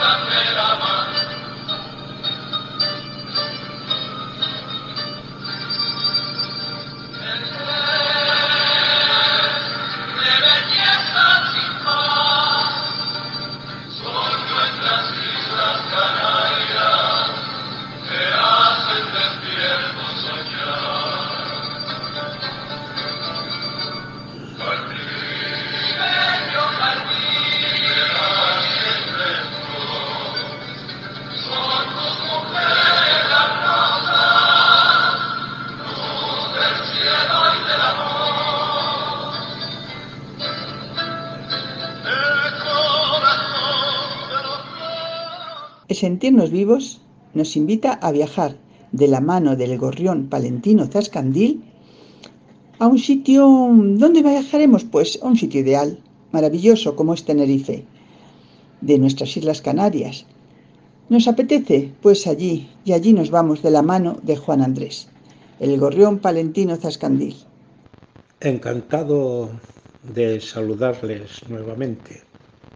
Sentirnos vivos nos invita a viajar de la mano del gorrión palentino Zascandil a un sitio. ¿Dónde viajaremos? Pues a un sitio ideal, maravilloso como es Tenerife, de nuestras Islas Canarias. ¿Nos apetece? Pues allí, y allí nos vamos de la mano de Juan Andrés, el gorrión palentino Zascandil. Encantado de saludarles nuevamente.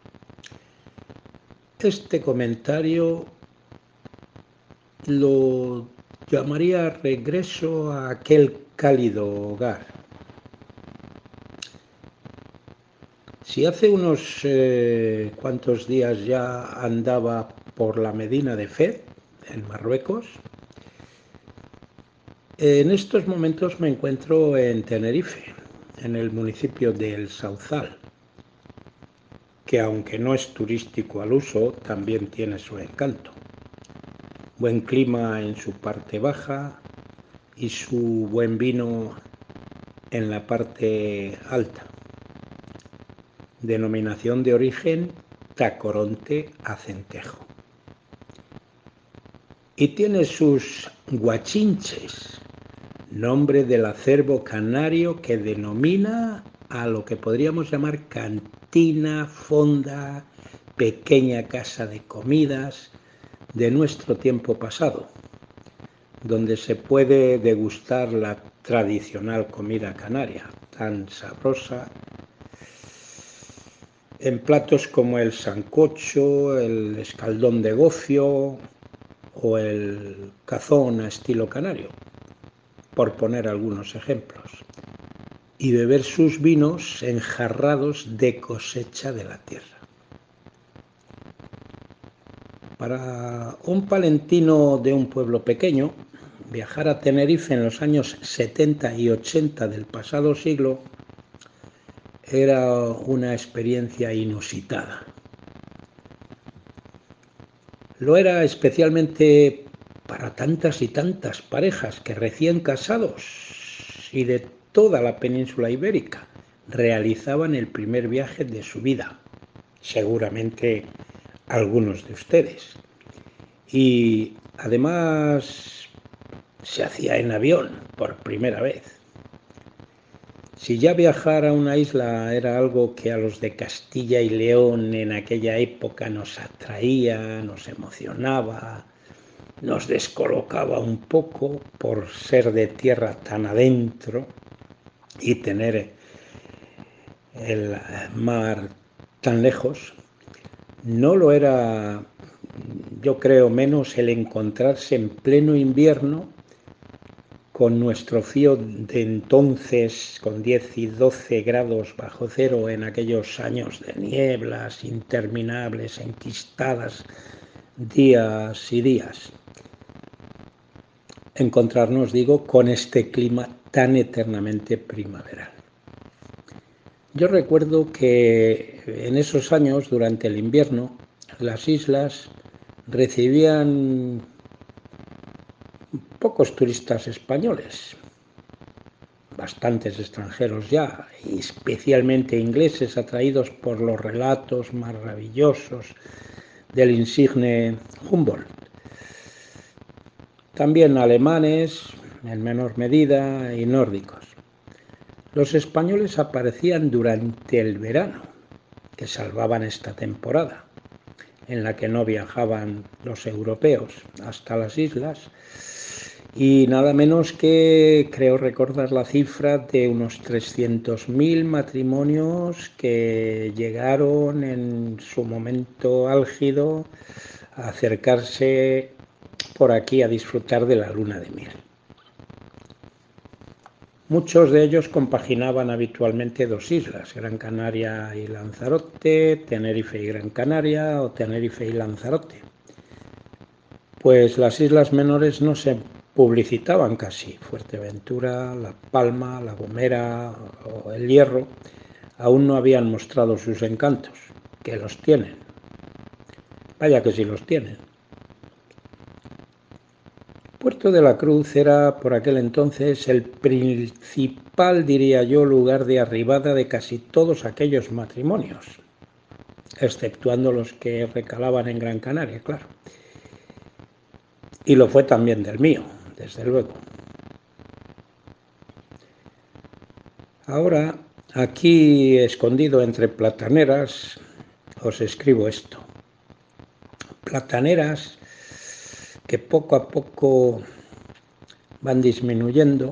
Este comentario lo llamaría regreso a aquel cálido hogar. Si hace unos cuantos días ya andaba por la Medina de Fez, en Marruecos, en estos momentos me encuentro en Tenerife, en el municipio de El Sauzal, que aunque no es turístico al uso, también tiene su encanto. Buen clima en su parte baja y su buen vino en la parte alta. Denominación de origen Tacoronte Acentejo. Y tiene sus guachinches, nombre del acervo canario que denomina a lo que podríamos llamar cantina, fonda, pequeña casa de comidas de nuestro tiempo pasado, donde se puede degustar la tradicional comida canaria, tan sabrosa, en platos como el sancocho, el escaldón de gofio o el cazón a estilo canario, por poner algunos ejemplos, y beber sus vinos enjarrados de cosecha de la tierra. Para un palentino de un pueblo pequeño, viajar a Tenerife en los años 70 y 80 del pasado siglo era una experiencia inusitada. Lo era especialmente para tantas y tantas parejas que recién casados y de toda la península ibérica realizaban el primer viaje de su vida, seguramente algunos de ustedes. Y además se hacía en avión por primera vez. Si ya viajar a una isla era algo que a los de Castilla y León en aquella época nos atraía, nos emocionaba, nos descolocaba un poco por ser de tierra tan adentro y tener el mar tan lejos, no lo era, yo creo, menos el encontrarse en pleno invierno con nuestro frío de entonces, con 10 y 12 grados bajo cero en aquellos años de nieblas interminables, enquistadas, días y días. Encontrarnos, digo, con este clima tan eternamente primaveral. Yo recuerdo que en esos años, durante el invierno, las islas recibían pocos turistas españoles, bastantes extranjeros ya, y especialmente ingleses atraídos por los relatos maravillosos del insigne Humboldt. También alemanes, en menor medida, y nórdicos. Los españoles aparecían durante el verano, que salvaban esta temporada, en la que no viajaban los europeos hasta las islas, y nada menos que, creo recordar la cifra, de unos 300.000 matrimonios que llegaron en su momento álgido a acercarse por aquí a disfrutar de la luna de miel. Muchos de ellos compaginaban habitualmente dos islas, Gran Canaria y Lanzarote, Tenerife y Gran Canaria o Tenerife y Lanzarote. Pues las islas menores no se publicitaban casi. Fuerteventura, La Palma, La Gomera o El Hierro aún no habían mostrado sus encantos, que los tienen. Vaya que sí los tienen. Puerto de la Cruz era por aquel entonces el principal, diría yo, lugar de arribada de casi todos aquellos matrimonios, exceptuando los que recalaban en Gran Canaria, claro. Y lo fue también del mío, desde luego. Ahora, aquí escondido entre plataneras, os escribo esto. Plataneras que poco a poco van disminuyendo.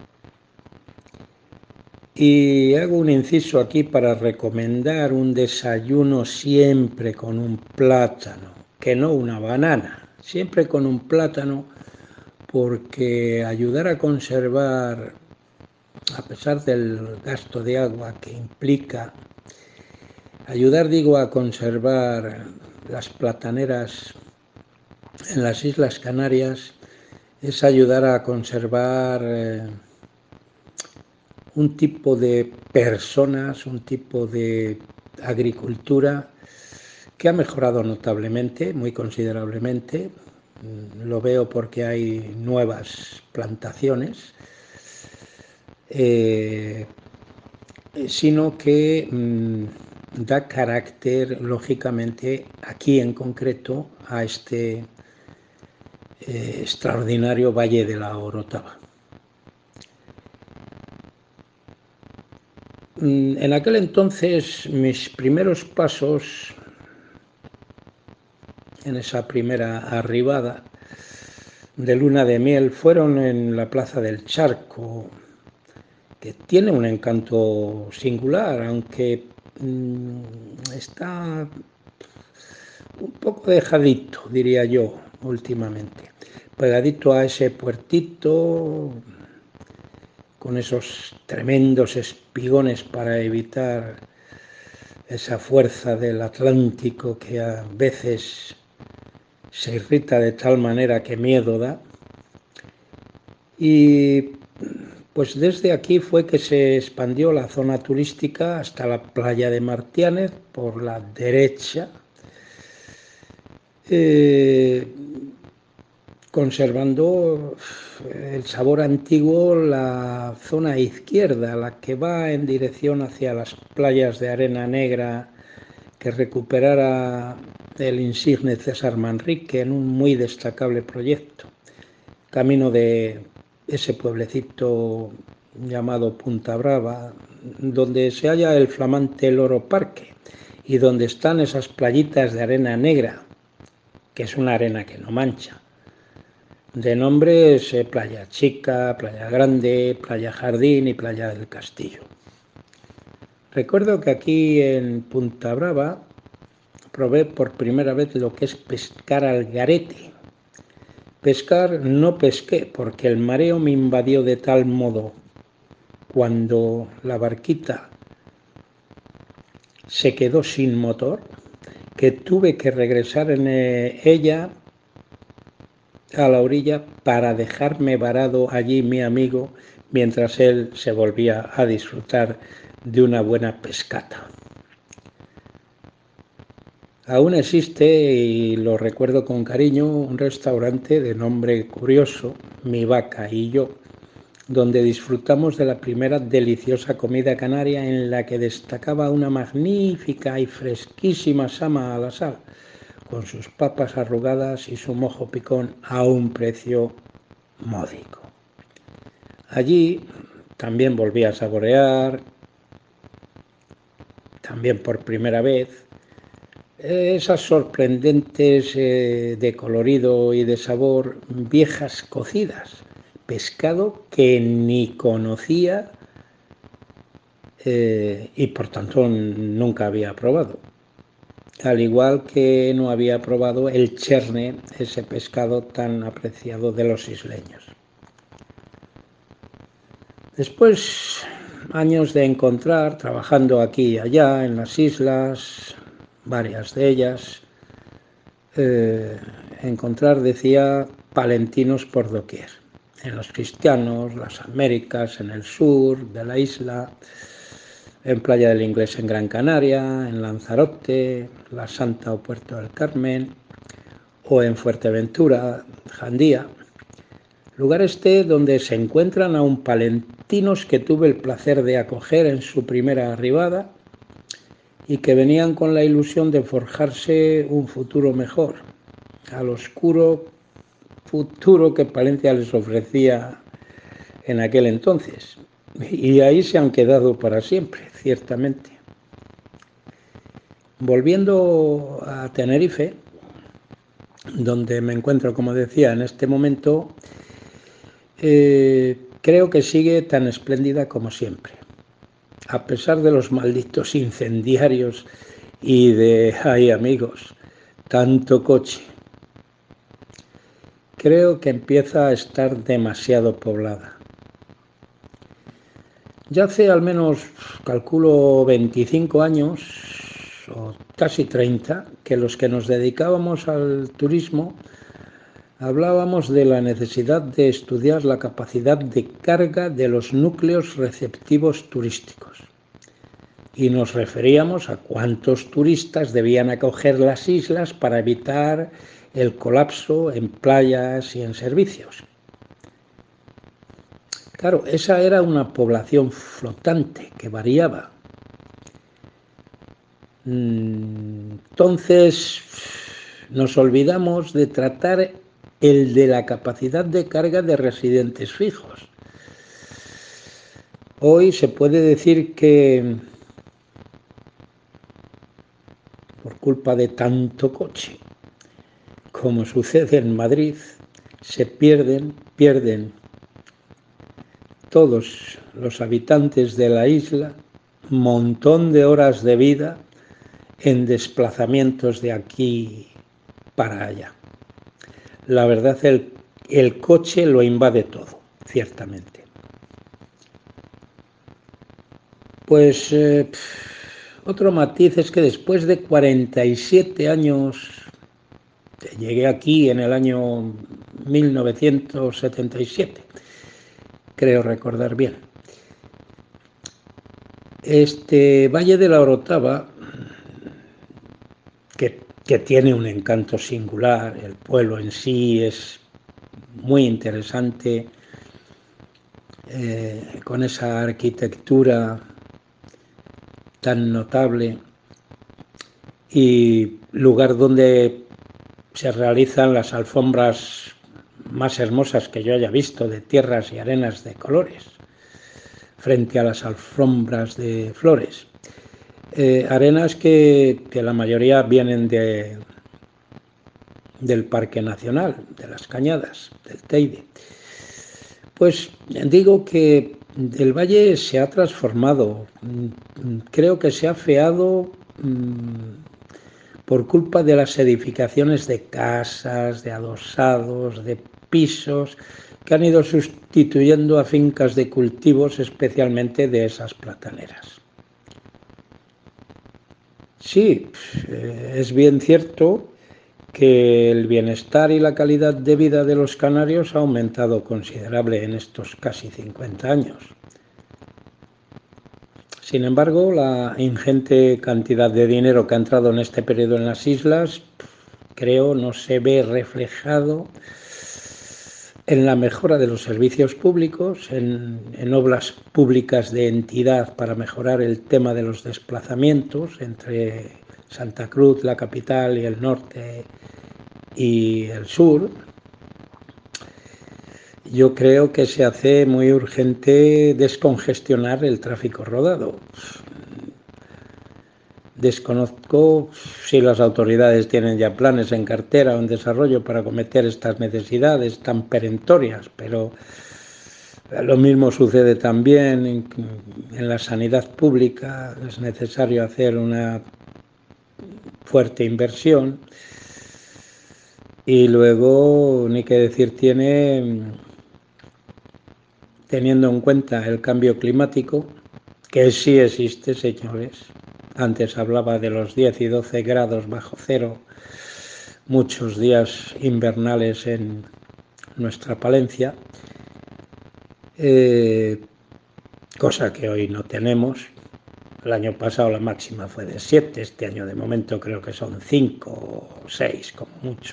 Y hago un inciso aquí para recomendar un desayuno siempre con un plátano, que no una banana, siempre con un plátano, porque ayudar a conservar, a pesar del gasto de agua que implica, ayudar, digo, a conservar las plataneras en las Islas Canarias es ayudar a conservar un tipo de personas, un tipo de agricultura que ha mejorado notablemente, muy considerablemente. Lo veo porque hay nuevas plantaciones, sino que da carácter, lógicamente, aquí en concreto, a este extraordinario Valle de la Orotava. En aquel entonces, mis primeros pasos en esa primera arribada de luna de miel fueron en la Plaza del Charco, que tiene un encanto singular, aunque está un poco dejadito, diría yo, últimamente. Pegadito a ese puertito, con esos tremendos espigones para evitar esa fuerza del Atlántico que a veces se irrita de tal manera que miedo da. Y pues desde aquí fue que se expandió la zona turística hasta la playa de Martiánez por la derecha, conservando el sabor antiguo la zona izquierda, la que va en dirección hacia las playas de arena negra que recuperara el insigne César Manrique en un muy destacable proyecto, camino de ese pueblecito llamado Punta Brava, donde se halla el flamante Loro Parque y donde están esas playitas de arena negra, que es una arena que no mancha. De nombres Playa Chica, Playa Grande, Playa Jardín y Playa del Castillo. Recuerdo que aquí en Punta Brava probé por primera vez lo que es pescar al garete. Pescar no pesqué porque el mareo me invadió de tal modo cuando la barquita se quedó sin motor que tuve que regresar en ella a la orilla para dejarme varado allí mi amigo mientras él se volvía a disfrutar de una buena pescata. Aún existe, y lo recuerdo con cariño, un restaurante de nombre curioso, Mi Vaca y Yo, donde disfrutamos de la primera deliciosa comida canaria en la que destacaba una magnífica y fresquísima sama a la sal, con sus papas arrugadas y su mojo picón a un precio módico. Allí también volví a saborear, también por primera vez, esas sorprendentes de colorido y de sabor viejas cocidas, pescado que ni conocía y por tanto nunca había probado. Al igual que no había probado el cherne, ese pescado tan apreciado de los isleños. Después, años de encontrar, trabajando aquí y allá en las islas, varias de ellas, encontrar, decía, palentinos por doquier. En los Cristianos, las Américas, en el sur de la isla, en Playa del Inglés en Gran Canaria, en Lanzarote, La Santa o Puerto del Carmen, o en Fuerteventura, Jandía. Lugar donde se encuentran aún palentinos que tuve el placer de acoger en su primera arribada y que venían con la ilusión de forjarse un futuro mejor, al oscuro futuro que Palencia les ofrecía en aquel entonces. Y ahí se han quedado para siempre, ciertamente. Volviendo a Tenerife, donde me encuentro, como decía, en este momento, creo que sigue tan espléndida como siempre. A pesar de los malditos incendiarios y de, ay amigos, tanto coche. Creo que empieza a estar demasiado poblada. Ya hace al menos, calculo, 25 años, o casi 30, que los que nos dedicábamos al turismo hablábamos de la necesidad de estudiar la capacidad de carga de los núcleos receptivos turísticos. Y nos referíamos a cuántos turistas debían acoger las islas para evitar el colapso en playas y en servicios. Claro, esa era una población flotante que variaba. Entonces nos olvidamos de tratar el de la capacidad de carga de residentes fijos. Hoy se puede decir que por culpa de tanto coche, como sucede en Madrid, se pierden todos los habitantes de la isla un montón de horas de vida en desplazamientos de aquí para allá. La verdad, el coche lo invade todo, ciertamente. Pues otro matiz es que después de 47 años, llegué aquí en el año 1977, creo recordar bien. Este Valle de la Orotava, que tiene un encanto singular, el pueblo en sí es muy interesante, con esa arquitectura tan notable y lugar donde se realizan las alfombras más hermosas que yo haya visto, de tierras y arenas de colores, frente a las alfombras de flores. Arenas que la mayoría vienen del Parque Nacional, de las Cañadas, del Teide. Pues digo que el valle se ha transformado, creo que se ha afeado por culpa de las edificaciones de casas, de adosados, de pisos, que han ido sustituyendo a fincas de cultivos, especialmente de esas plataneras. Sí, es bien cierto que el bienestar y la calidad de vida de los canarios ha aumentado considerable en estos casi 50 años. Sin embargo, la ingente cantidad de dinero que ha entrado en este periodo en las islas, creo, no se ve reflejado en la mejora de los servicios públicos, en obras públicas de entidad para mejorar el tema de los desplazamientos entre Santa Cruz, la capital, y el norte y el sur. Yo creo que se hace muy urgente descongestionar el tráfico rodado. Desconozco si las autoridades tienen ya planes en cartera o en desarrollo para acometer estas necesidades tan perentorias, pero Lo mismo sucede también en la sanidad pública. Es necesario hacer una fuerte inversión. Y luego, ni que decir tiene, teniendo en cuenta el cambio climático, que sí existe, señores. Antes hablaba de los 10 y 12 grados bajo cero, muchos días invernales en nuestra Palencia, cosa que hoy no tenemos. El año pasado la máxima fue de 7, este año de momento creo que son 5 o 6 como mucho.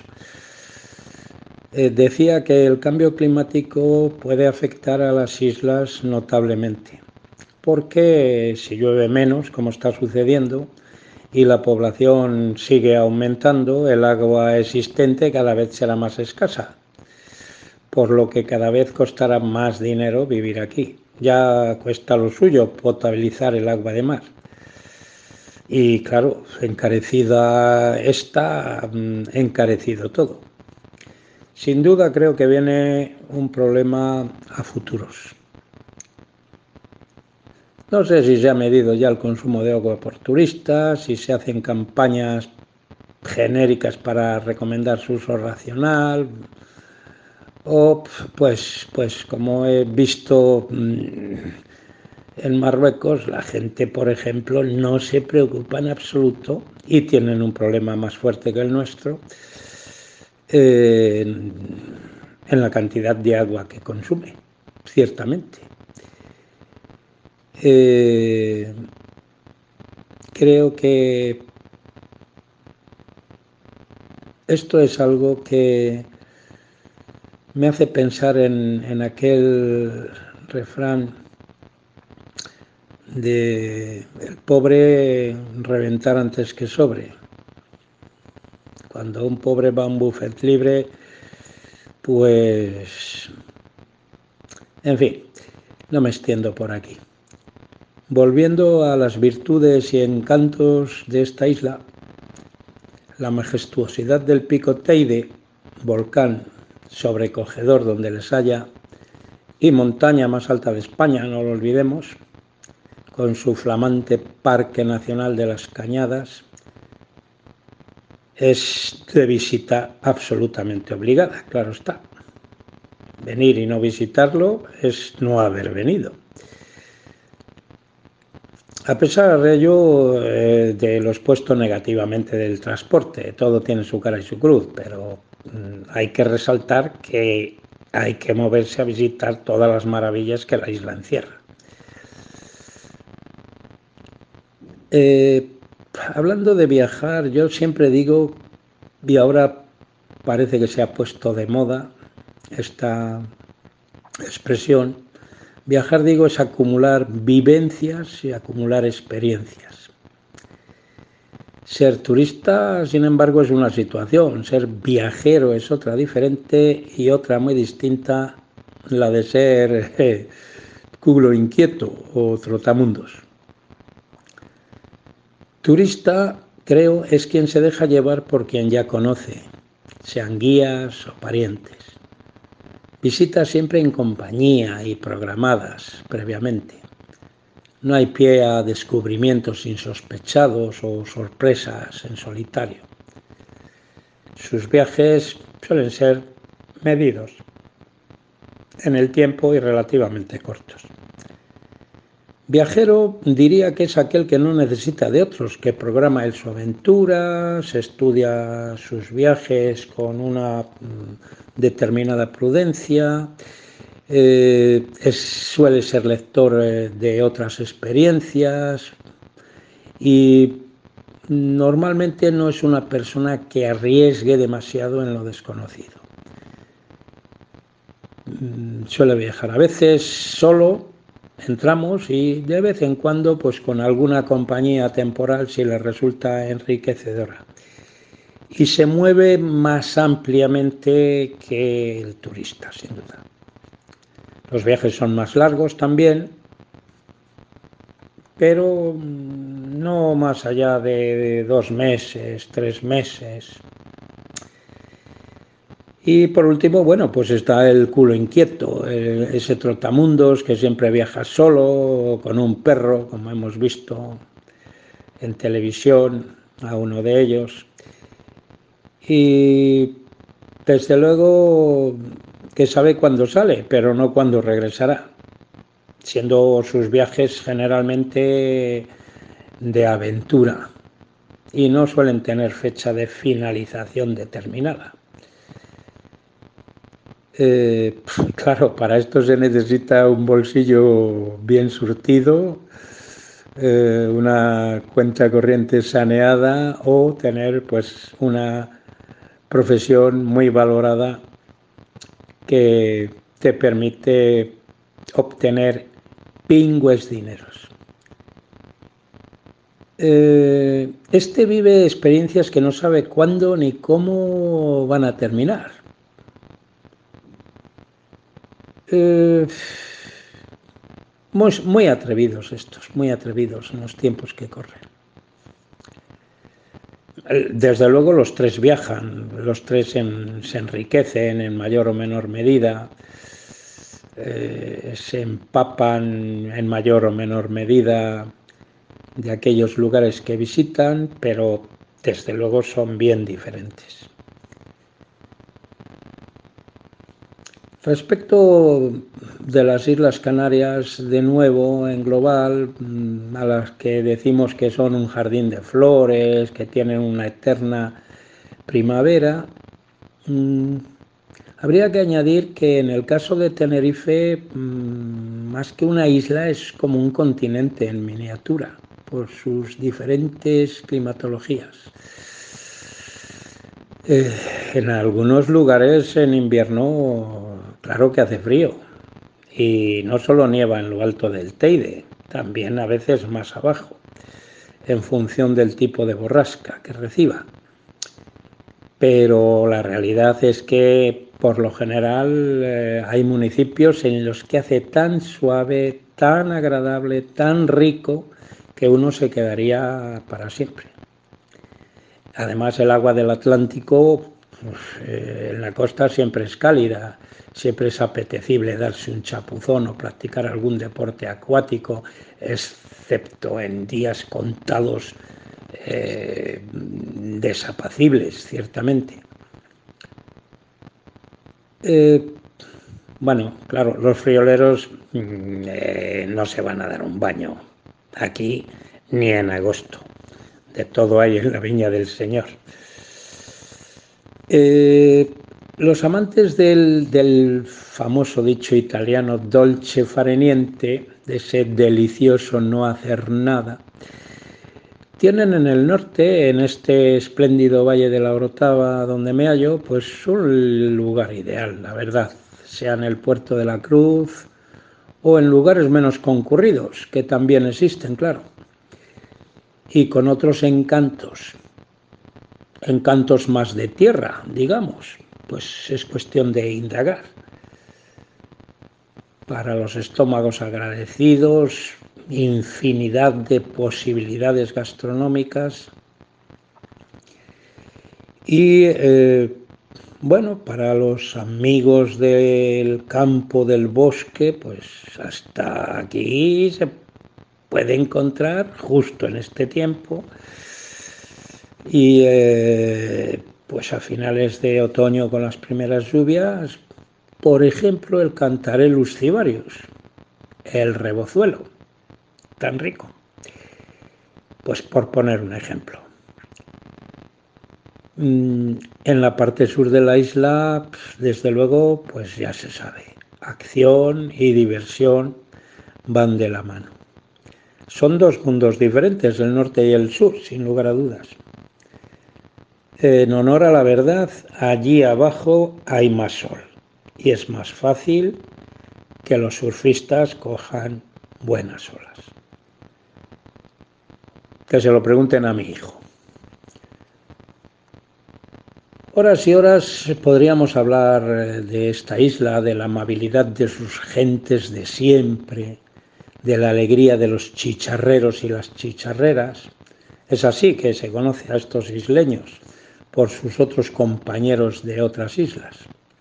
Decía que el cambio climático puede afectar a las islas notablemente, porque si llueve menos, como está sucediendo, y la población sigue aumentando, el agua existente cada vez será más escasa, por lo que cada vez costará más dinero vivir aquí. Ya cuesta lo suyo potabilizar el agua de mar. Y claro, encarecida está, encarecido todo. Sin duda creo que viene un problema a futuros. No sé si se ha medido ya el consumo de agua por turistas, si se hacen campañas genéricas para recomendar su uso racional, o pues como he visto en Marruecos, la gente, por ejemplo, no se preocupa en absoluto y tienen un problema más fuerte que el nuestro en la cantidad de agua que consume, ciertamente. Creo que esto es algo que me hace pensar en aquel refrán de el pobre reventar antes que sobre. Cuando un pobre va a un buffet libre, pues, en fin, no me extiendo por aquí. Volviendo a las virtudes y encantos de esta isla, la majestuosidad del pico Teide, volcán sobrecogedor donde les haya, y montaña más alta de España, no lo olvidemos, con su flamante Parque Nacional de las Cañadas, es de visita absolutamente obligada, claro está. Venir y no visitarlo es no haber venido. A pesar de ello, de lo expuesto negativamente del transporte, todo tiene su cara y su cruz, pero hay que resaltar que hay que moverse a visitar todas las maravillas que la isla encierra. Hablando de viajar, yo siempre digo, y ahora parece que se ha puesto de moda esta expresión, viajar, digo, es acumular vivencias y acumular experiencias. Ser turista, sin embargo, es una situación, ser viajero es otra diferente y otra muy distinta, la de ser culo inquieto o trotamundos. Turista, creo, es quien se deja llevar por quien ya conoce, sean guías o parientes. Visitas siempre en compañía y programadas previamente. No hay pie a descubrimientos insospechados o sorpresas en solitario. Sus viajes suelen ser medidos en el tiempo y relativamente cortos. Viajero diría que es aquel que no necesita de otros, que programa él su aventura, se estudia sus viajes con una determinada prudencia, suele ser lector de otras experiencias y normalmente no es una persona que arriesgue demasiado en lo desconocido. Suele viajar a veces solo, entramos y de vez en cuando pues con alguna compañía temporal si le resulta enriquecedora. Y se mueve más ampliamente que el turista, sin duda. Los viajes son más largos también, pero no más allá de 2 meses, 3 meses. Y por último, bueno, pues está el culo inquieto, ese trotamundos que siempre viaja solo, con un perro, como hemos visto en televisión, a uno de ellos. Y desde luego que sabe cuándo sale, pero no cuándo regresará, siendo sus viajes generalmente de aventura y no suelen tener fecha de finalización determinada. Claro, para esto se necesita un bolsillo bien surtido, una cuenta corriente saneada o tener pues una profesión muy valorada que te permite obtener pingües dineros. Este vive experiencias que no sabe cuándo ni cómo van a terminar. Muy atrevidos estos, muy atrevidos en los tiempos que corren. Desde luego los tres viajan, los tres se enriquecen en mayor o menor medida, se empapan en mayor o menor medida de aquellos lugares que visitan, pero desde luego son bien diferentes. Respecto de las Islas Canarias, de nuevo, en global, a las que decimos que son un jardín de flores, que tienen una eterna primavera, habría que añadir que en el caso de Tenerife, más que una isla, es como un continente en miniatura, por sus diferentes climatologías. En algunos lugares en invierno, claro que hace frío, y no solo nieva en lo alto del Teide, también a veces más abajo, en función del tipo de borrasca que reciba. Pero la realidad es que por lo general hay municipios en los que hace tan suave, tan agradable, tan rico, que uno se quedaría para siempre. Además, el agua del Atlántico en la costa siempre es cálida, siempre es apetecible darse un chapuzón o practicar algún deporte acuático, excepto en días contados desapacibles, ciertamente. Bueno, claro, los frioleros no se van a dar un baño aquí ni en agosto. De todo hay en la viña del Señor. Los amantes del famoso dicho italiano dolce fare niente, de ese delicioso no hacer nada, tienen en el norte, en este espléndido valle de la Orotava donde me hallo, pues un lugar ideal, la verdad, sea en el puerto de la Cruz o en lugares menos concurridos, que también existen, claro, y con otros encantos más de tierra, digamos, pues es cuestión de indagar. Para los estómagos agradecidos, infinidad de posibilidades gastronómicas y, bueno, para los amigos del campo, del bosque, pues hasta aquí se puede encontrar, justo en este tiempo, y pues a finales de otoño con las primeras lluvias, por ejemplo, el Cantarellus cibarius, el rebozuelo, tan rico. Pues por poner un ejemplo. En la parte sur de la isla, desde luego, pues ya se sabe, acción y diversión van de la mano. Son dos mundos diferentes, el norte y el sur, sin lugar a dudas. En honor a la verdad, allí abajo hay más sol y es más fácil que los surfistas cojan buenas olas. Que se lo pregunten a mi hijo. Horas y horas podríamos hablar de esta isla, de la amabilidad de sus gentes de siempre, de la alegría de los chicharreros y las chicharreras. Es así que se conoce a estos isleños, por sus otros compañeros de otras islas.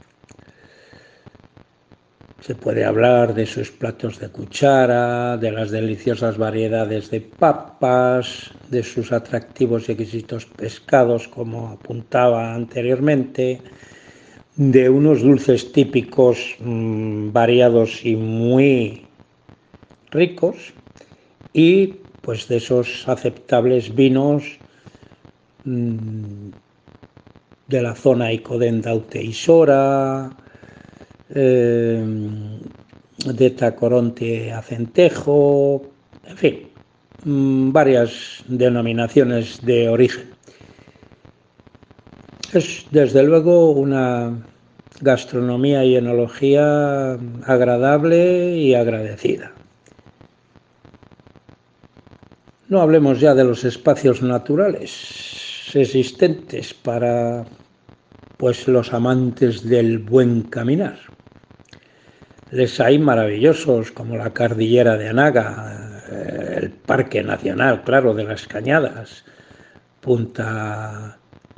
Se puede hablar de sus platos de cuchara, de las deliciosas variedades de papas, de sus atractivos y exquisitos pescados, como apuntaba anteriormente, de unos dulces típicos variados y muy ricos, y pues de esos aceptables vinos de la zona Icodendaute y Sora, de Tacoronte a Centejo, en fin, varias denominaciones de origen. Es desde luego una gastronomía y enología agradable y agradecida. No hablemos ya de los espacios naturales existentes para pues los amantes del buen caminar. Les hay maravillosos como la Cordillera de Anaga, el Parque Nacional, claro, de las Cañadas, Punta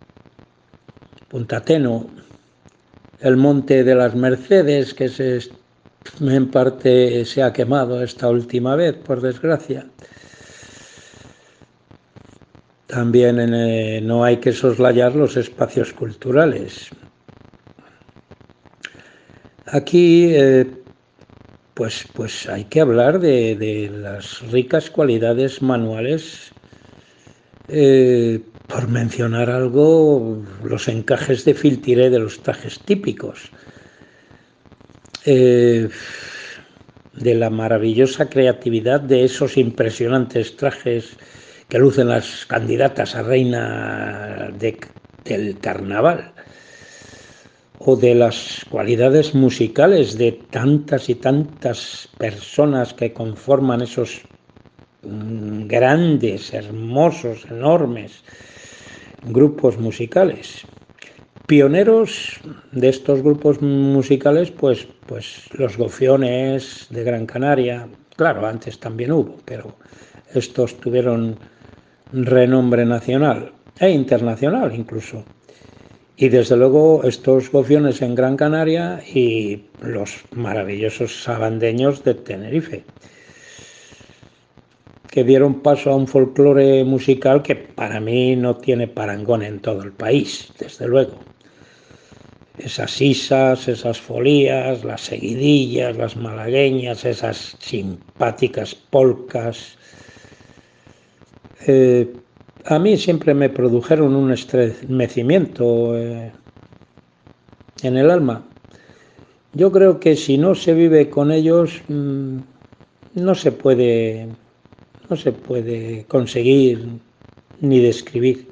Teno, el Monte de las Mercedes, que en parte se ha quemado esta última vez, por desgracia. También no hay que soslayar los espacios culturales. Aquí pues hay que hablar de las ricas cualidades manuales, por mencionar algo, los encajes de filtiré de los trajes típicos, de la maravillosa creatividad de esos impresionantes trajes que lucen las candidatas a reina del carnaval, o de las cualidades musicales de tantas y tantas personas que conforman esos grandes, hermosos, enormes grupos musicales. Pioneros de estos grupos musicales, pues los Gofiones de Gran Canaria, claro, antes también hubo, pero estos tuvieron renombre nacional e internacional incluso. Y desde luego estos Gofiones en Gran Canaria y los maravillosos sabandeños de Tenerife, que dieron paso a un folclore musical que para mí no tiene parangón en todo el país, desde luego. Esas isas, esas folías, las seguidillas, las malagueñas, esas simpáticas polcas, a mí siempre me produjeron un estremecimiento en el alma. Yo creo que si no se vive con ellos, no se puede conseguir ni describir.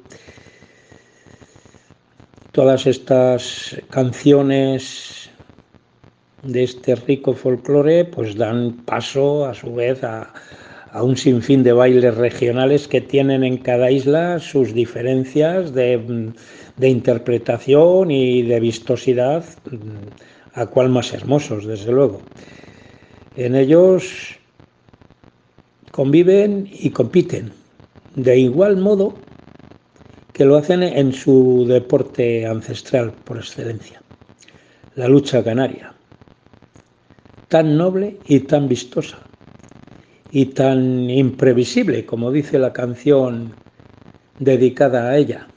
Todas estas canciones de este rico folclore pues dan paso a su vez a un sinfín de bailes regionales que tienen en cada isla sus diferencias de interpretación y de vistosidad, a cual más hermosos, desde luego. En ellos conviven y compiten de igual modo que lo hacen en su deporte ancestral por excelencia, la lucha canaria, tan noble y tan vistosa y tan imprevisible, como dice la canción dedicada a ella.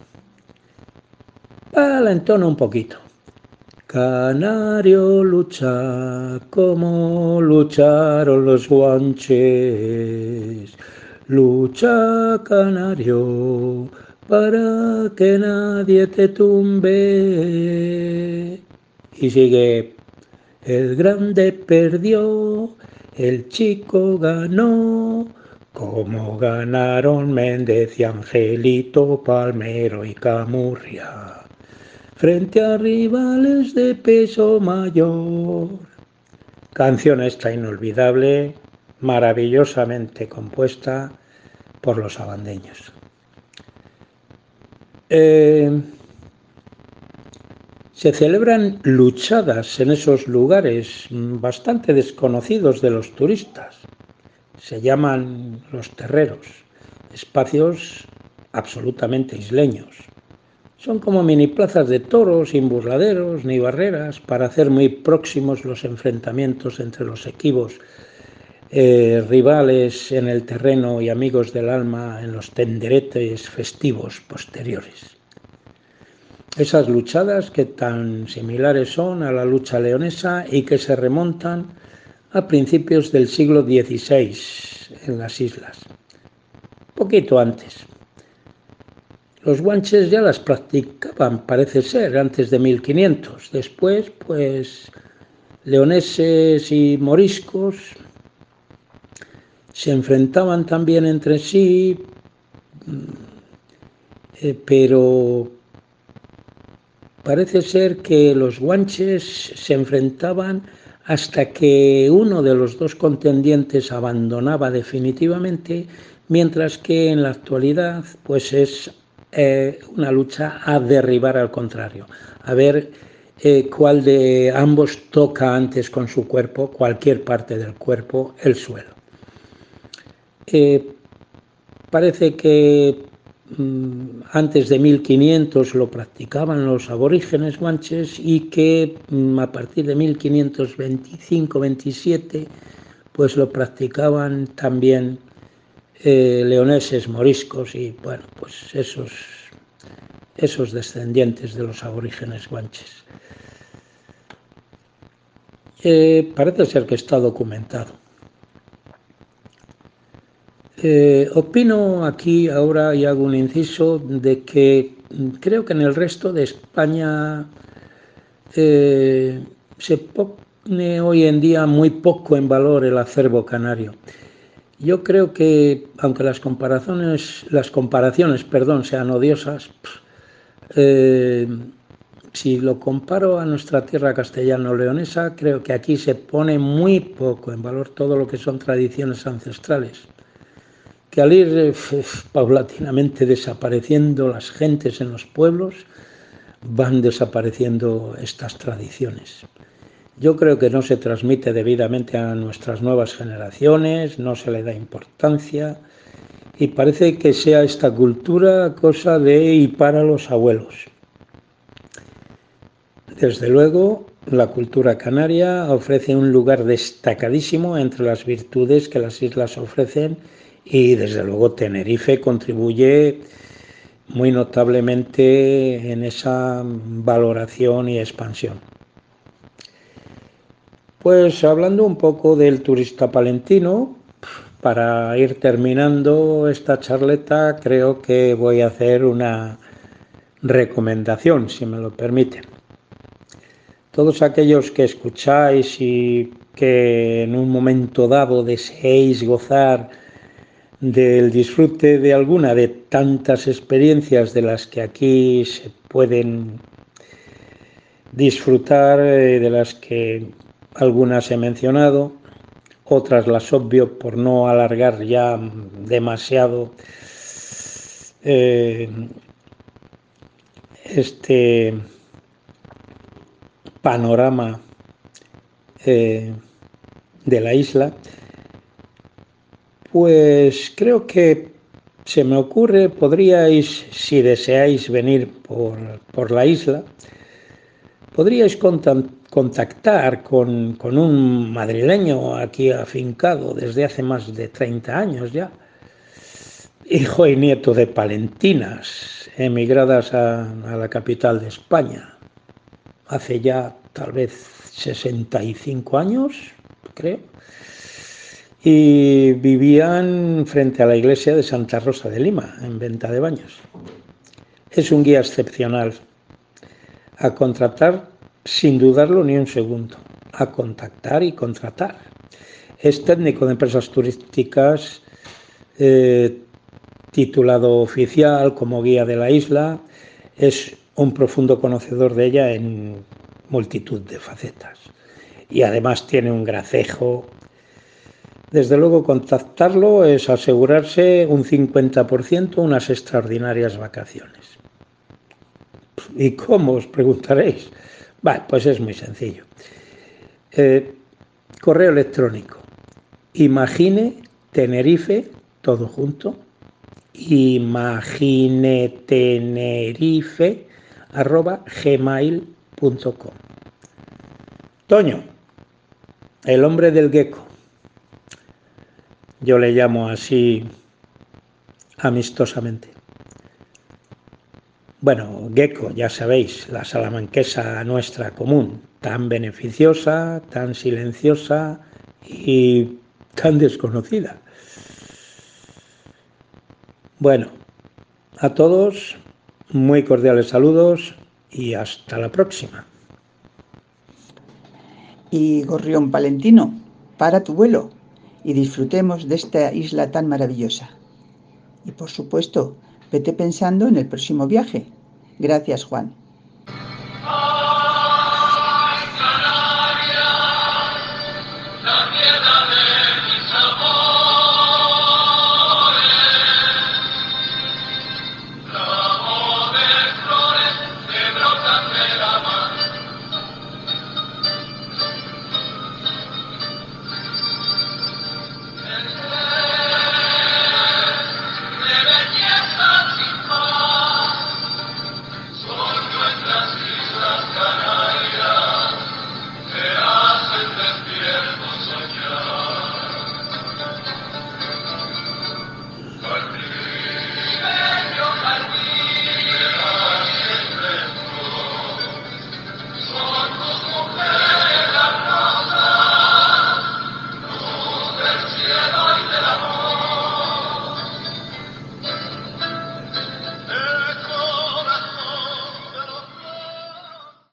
La entono un poquito. Canario lucha como lucharon los guanches, lucha canario para que nadie te tumbe. Y sigue, el grande perdió, el chico ganó, como ganaron Méndez y Angelito, Palmero y Camurria, frente a rivales de peso mayor. Canción esta inolvidable, maravillosamente compuesta por los sabandeños. Se celebran luchadas en esos lugares bastante desconocidos de los turistas. Se llaman los terreros, espacios absolutamente isleños, Son como mini plazas de toros, sin burladeros ni barreras, para hacer muy próximos los enfrentamientos entre los equipos rivales en el terreno y amigos del alma en los tenderetes festivos posteriores. Esas luchadas que tan similares son a la lucha leonesa y que se remontan a principios del siglo XVI en las islas, poquito antes. Los guanches ya las practicaban, parece ser, antes de 1500. Después, pues, leoneses y moriscos se enfrentaban también entre sí, pero parece ser que los guanches se enfrentaban hasta que uno de los dos contendientes abandonaba definitivamente, mientras que en la actualidad pues es una lucha a derribar al contrario, a ver cuál de ambos toca antes con su cuerpo, cualquier parte del cuerpo, el suelo. Parece que antes de 1500 lo practicaban los aborígenes guanches y que a partir de 1525-27 pues lo practicaban también leoneses, moriscos y bueno, pues esos descendientes de los aborígenes guanches. Parece ser que está documentado. Opino aquí ahora y hago un inciso de que creo que en el resto de España se pone hoy en día muy poco en valor el acervo canario. Yo creo que aunque las comparaciones sean odiosas, si lo comparo a nuestra tierra castellano-leonesa, creo que aquí se pone muy poco en valor todo lo que son tradiciones ancestrales, que al ir paulatinamente desapareciendo las gentes en los pueblos, van desapareciendo estas tradiciones. Yo creo que no se transmite debidamente a nuestras nuevas generaciones, no se le da importancia y parece que sea esta cultura cosa de y para los abuelos. Desde luego, la cultura canaria ofrece un lugar destacadísimo entre las virtudes que las islas ofrecen y desde luego Tenerife contribuye muy notablemente en esa valoración y expansión. Pues hablando un poco del turista palentino, para ir terminando esta charleta creo que voy a hacer una recomendación, si me lo permiten. Todos aquellos que escucháis y que en un momento dado deseéis gozar del disfrute de alguna de tantas experiencias de las que aquí se pueden disfrutar, de las que algunas he mencionado, otras las obvio por no alargar ya demasiado este panorama de la isla. Pues creo que se me ocurre, podríais, si deseáis venir por la isla, podríais contactar con un madrileño aquí afincado desde hace más de 30 años ya, hijo y nieto de palentinas, emigradas a la capital de España, hace ya tal vez 65 años, creo. Y vivían frente a la iglesia de Santa Rosa de Lima, en Venta de Baños. Es un guía excepcional, a contratar sin dudarlo ni un segundo, a contactar y contratar. Es técnico de empresas turísticas, titulado oficial como guía de la isla, es un profundo conocedor de ella en multitud de facetas y además tiene un gracejo. Desde luego, contactarlo es asegurarse un 50% unas extraordinarias vacaciones. ¿Y cómo, os preguntaréis? Bueno, pues es muy sencillo. Correo electrónico. Imagine Tenerife, todo junto. Imagine Tenerife gmail.com. Toño, el hombre del gecko. Yo le llamo así amistosamente. Bueno, gecko, ya sabéis, la salamanquesa nuestra común, tan beneficiosa, tan silenciosa y tan desconocida. Bueno, a todos, muy cordiales saludos y hasta la próxima. Y gorrión palentino, para tu vuelo y disfrutemos de esta isla tan maravillosa. Y por supuesto, vete pensando en el próximo viaje. Gracias, Juan.